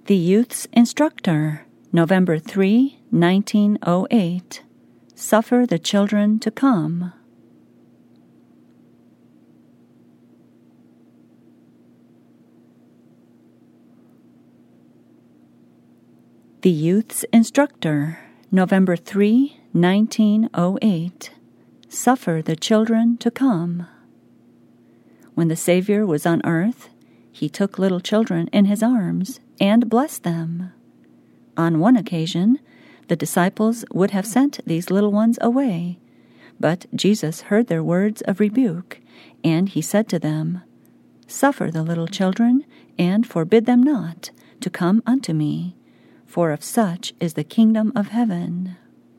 The Youth's Instructor, November 3, 1908. Suffer the children to come. The Youth's Instructor, November 3, 1908. Suffer the children to come. When the Savior was on earth, he took little children in his arms and blessed them. On one occasion, the disciples would have sent these little ones away, but Jesus heard their words of rebuke, and he said to them, "Suffer the little children, and forbid them not to come unto me, for of such is the kingdom of heaven."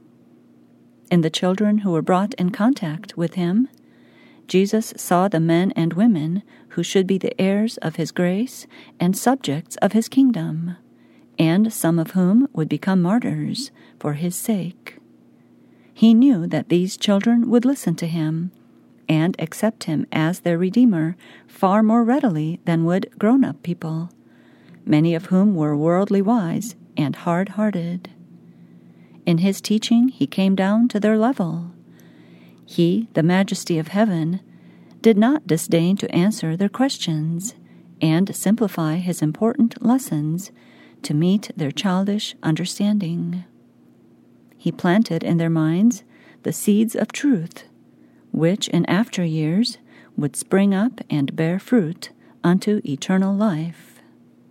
In the children who were brought in contact with him, Jesus saw the men and women who should be the heirs of his grace and subjects of his kingdom, and some of whom would become martyrs for his sake. He knew that these children would listen to him and accept him as their Redeemer far more readily than would grown-up people, many of whom were worldly wise and hard-hearted. In his teaching, he came down to their level. He, the majesty of heaven, did not disdain to answer their questions and simplify his important lessons to meet their childish understanding. He planted in their minds the seeds of truth, which in after years would spring up and bear fruit unto eternal life.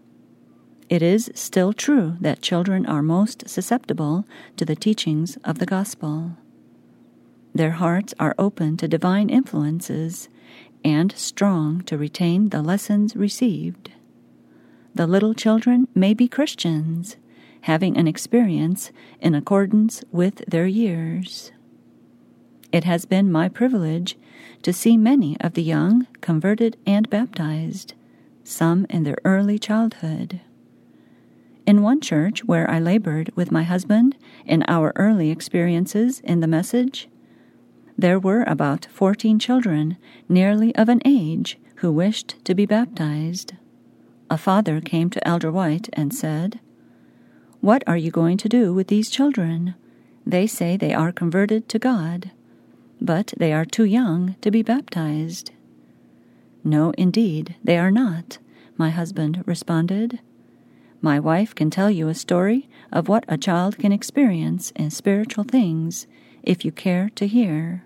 It is still true that children are most susceptible to the teachings of the gospel. Their hearts are open to divine influences and strong to retain the lessons received. The little children may be Christians, having an experience in accordance with their years. It has been my privilege to see many of the young converted and baptized, some in their early childhood. In one church where I labored with my husband in our early experiences in the message, there were about 14 children nearly of an age who wished to be baptized. A father came to Elder White and said, "What are you going to do with these children? They say they are converted to God, but they are too young to be baptized." "No, indeed, they are not," my husband responded. "My wife can tell you a story of what a child can experience in spiritual things if you care to hear."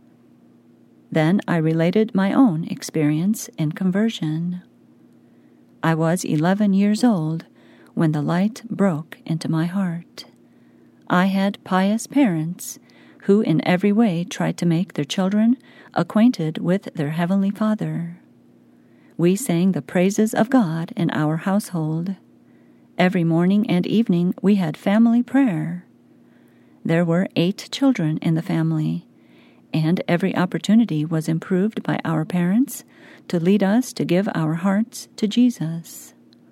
Then I related my own experience in conversion. I was 11 years old when the light broke into my heart. I had pious parents who in every way tried to make their children acquainted with their Heavenly Father. We sang the praises of God in our household. Every morning and evening we had family prayer. There were 8 children in the family, and every opportunity was improved by our parents to lead us to give our hearts to Jesus.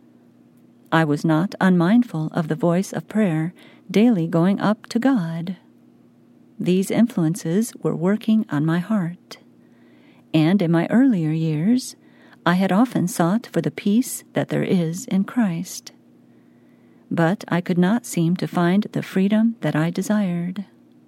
I was not unmindful of the voice of prayer daily going up to God. These influences were working on my heart, and in my earlier years, I had often sought for the peace that there is in Christ. But I could not seem to find the freedom that I desired.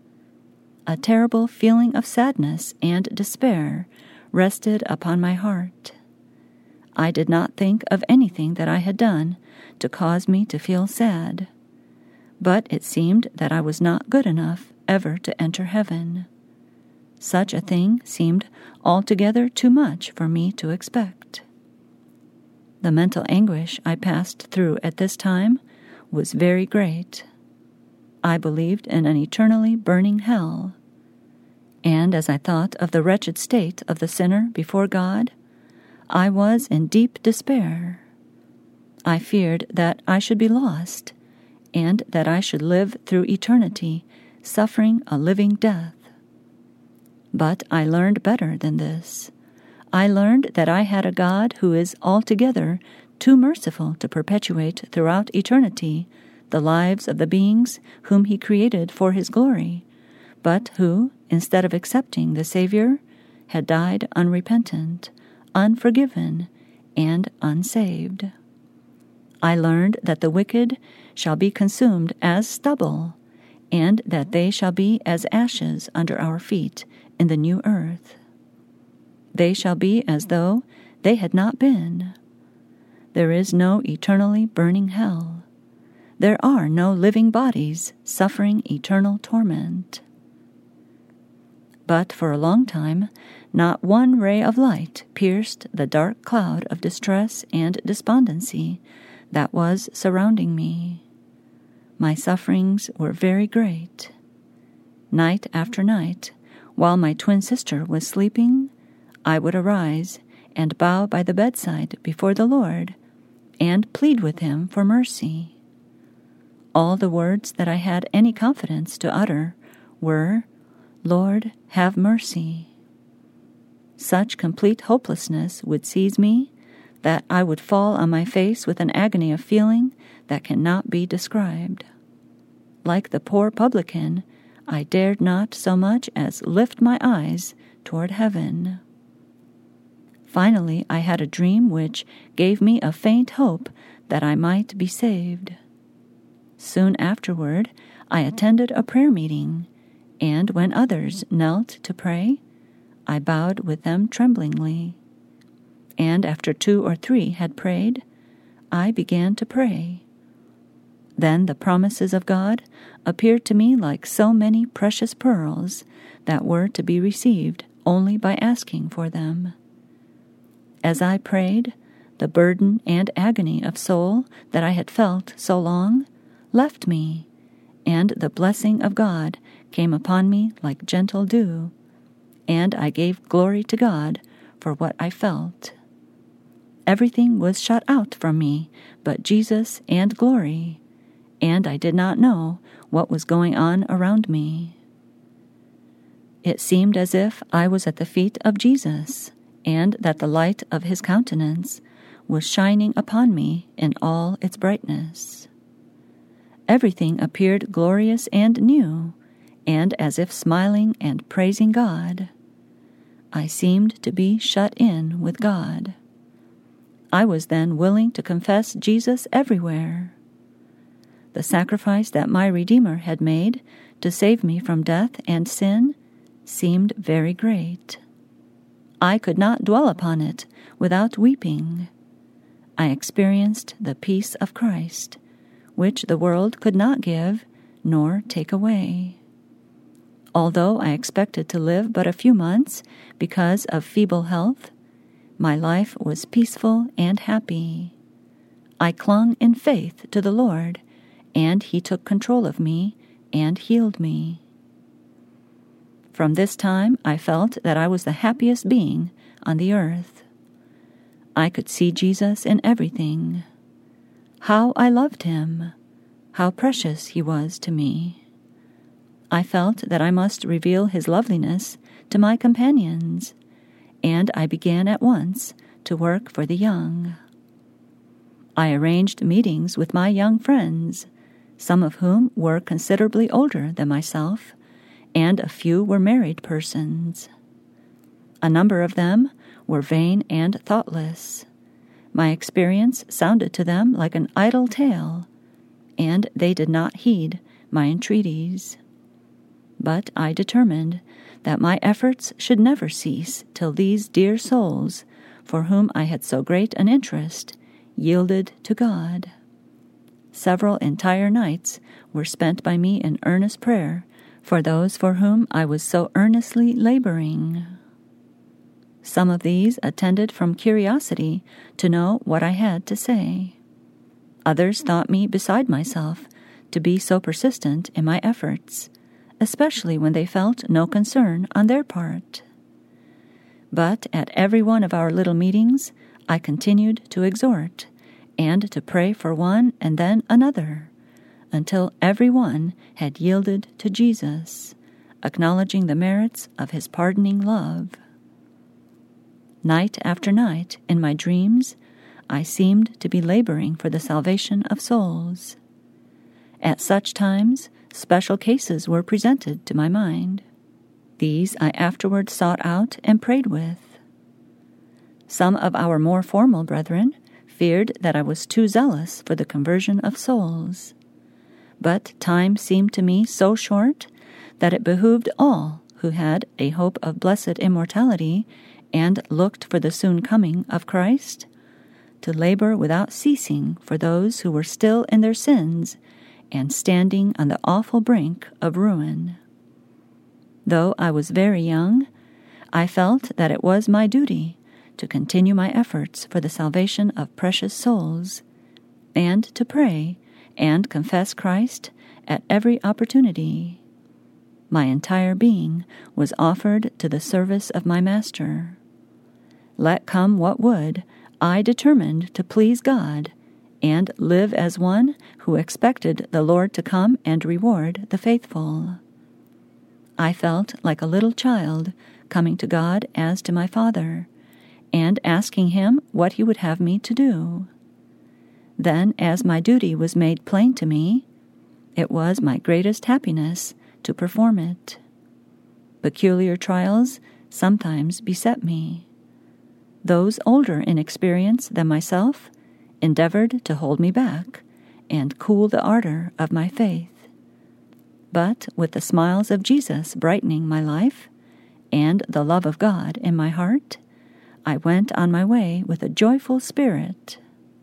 A terrible feeling of sadness and despair rested upon my heart. I did not think of anything that I had done to cause me to feel sad, but it seemed that I was not good enough ever to enter heaven. Such a thing seemed altogether too much for me to expect. The mental anguish I passed through at this time was very great. I believed in an eternally burning hell, and as I thought of the wretched state of the sinner before God, I was in deep despair. I feared that I should be lost, and that I should live through eternity suffering a living death. But I learned better than this. I learned that I had a God who is altogether too merciful to perpetuate throughout eternity the lives of the beings whom he created for his glory, but who, instead of accepting the Savior, had died unrepentant, unforgiven, and unsaved. I learned that the wicked shall be consumed as stubble, and that they shall be as ashes under our feet in the new earth. They shall be as though they had not been. There is no eternally burning hell. There are no living bodies suffering eternal torment. But for a long time, not one ray of light pierced the dark cloud of distress and despondency that was surrounding me. My sufferings were very great. Night after night, while my twin sister was sleeping, I would arise and bow by the bedside before the Lord and plead with him for mercy. All the words that I had any confidence to utter were, "Lord, have mercy." Such complete hopelessness would seize me that I would fall on my face with an agony of feeling that cannot be described. Like the poor publican, I dared not so much as lift my eyes toward heaven. Finally, I had a dream which gave me a faint hope that I might be saved. Soon afterward, I attended a prayer meeting, and when others knelt to pray, I bowed with them tremblingly. And after 2 or 3 had prayed, I began to pray. Then the promises of God appeared to me like so many precious pearls that were to be received only by asking for them. As I prayed, the burden and agony of soul that I had felt so long left me, and the blessing of God came upon me like gentle dew, and I gave glory to God for what I felt. Everything was shut out from me but Jesus and glory, and I did not know what was going on around me. It seemed as if I was at the feet of Jesus, and that the light of his countenance was shining upon me in all its brightness. Everything appeared glorious and new, and as if smiling and praising God. I seemed to be shut in with God. I was then willing to confess Jesus everywhere. The sacrifice that my Redeemer had made to save me from death and sin seemed very great. I could not dwell upon it without weeping. I experienced the peace of Christ, which the world could not give nor take away. Although I expected to live but a few months because of feeble health, my life was peaceful and happy. I clung in faith to the Lord, and he took control of me and healed me. From this time, I felt that I was the happiest being on the earth. I could see Jesus in everything. How I loved him! How precious he was to me! I felt that I must reveal his loveliness to my companions, and I began at once to work for the young. I arranged meetings with my young friends, some of whom were considerably older than myself, and a few were married persons. A number of them were vain and thoughtless. My experience sounded to them like an idle tale, and they did not heed my entreaties. But I determined that my efforts should never cease till these dear souls, for whom I had so great an interest, yielded to God. Several entire nights were spent by me in earnest prayer for those for whom I was so earnestly laboring. Some of these attended from curiosity to know what I had to say. Others thought me beside myself to be so persistent in my efforts, especially when they felt no concern on their part. But at every one of our little meetings, I continued to exhort and to pray for one and then another, until every one had yielded to Jesus, acknowledging the merits of his pardoning love. Night after night, in my dreams, I seemed to be laboring for the salvation of souls. At such times, special cases were presented to my mind. These I afterward sought out and prayed with. Some of our more formal brethren feared that I was too zealous for the conversion of souls. But time seemed to me so short that it behooved all who had a hope of blessed immortality and looked for the soon coming of Christ to labor without ceasing for those who were still in their sins and standing on the awful brink of ruin. Though I was very young, I felt that it was my duty to continue my efforts for the salvation of precious souls, and to pray and confess Christ at every opportunity. My entire being was offered to the service of my Master. Let come what would, I determined to please God and live as one who expected the Lord to come and reward the faithful. I felt like a little child coming to God as to my Father, and asking Him what He would have me to do. Then, as my duty was made plain to me, it was my greatest happiness to perform it. Peculiar trials sometimes beset me. Those older in experience than myself endeavored to hold me back and cool the ardor of my faith. But with the smiles of Jesus brightening my life and the love of God in my heart, I went on my way with a joyful spirit.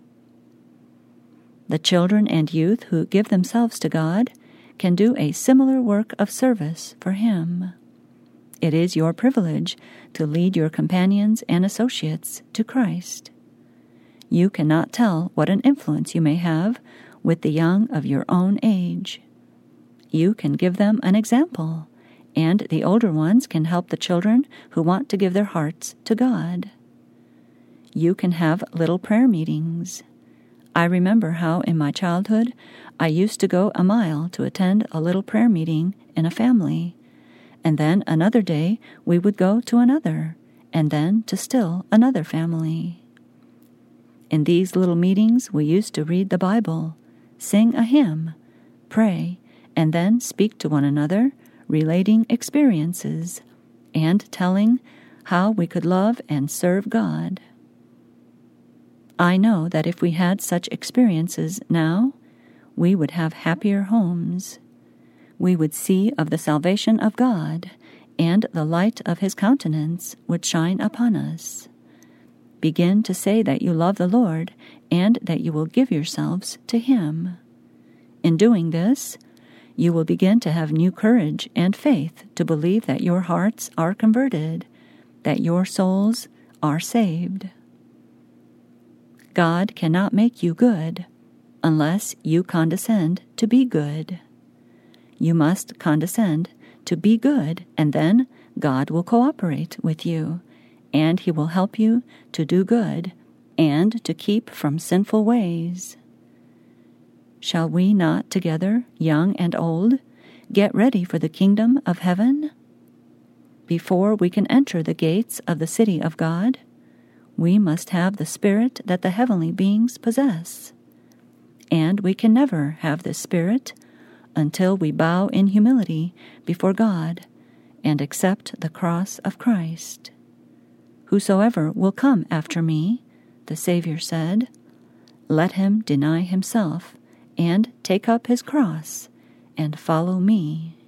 The children and youth who give themselves to God can do a similar work of service for Him. It is your privilege to lead your companions and associates to Christ. You cannot tell what an influence you may have with the young of your own age. You can give them an example, and the older ones can help the children who want to give their hearts to God. You can have little prayer meetings. I remember how in my childhood I used to go a mile to attend a little prayer meeting in a family, and then another day we would go to another, and then to still another family. In these little meetings we used to read the Bible, sing a hymn, pray, and then speak to one another, relating experiences, and telling how we could love and serve God. I know that if we had such experiences now, we would have happier homes. We would see of the salvation of God, and the light of His countenance would shine upon us. Begin to say that you love the Lord, and that you will give yourselves to Him. In doing this, you will begin to have new courage and faith to believe that your hearts are converted, that your souls are saved. God cannot make you good unless you condescend to be good. You must condescend to be good, and then God will cooperate with you, and He will help you to do good and to keep from sinful ways. Shall we not together, young and old, get ready for the kingdom of heaven? Before we can enter the gates of the city of God, we must have the spirit that the heavenly beings possess. And we can never have this spirit until we bow in humility before God and accept the cross of Christ. Whosoever will come after me, the Savior said, let him deny himself and take up his cross and follow me.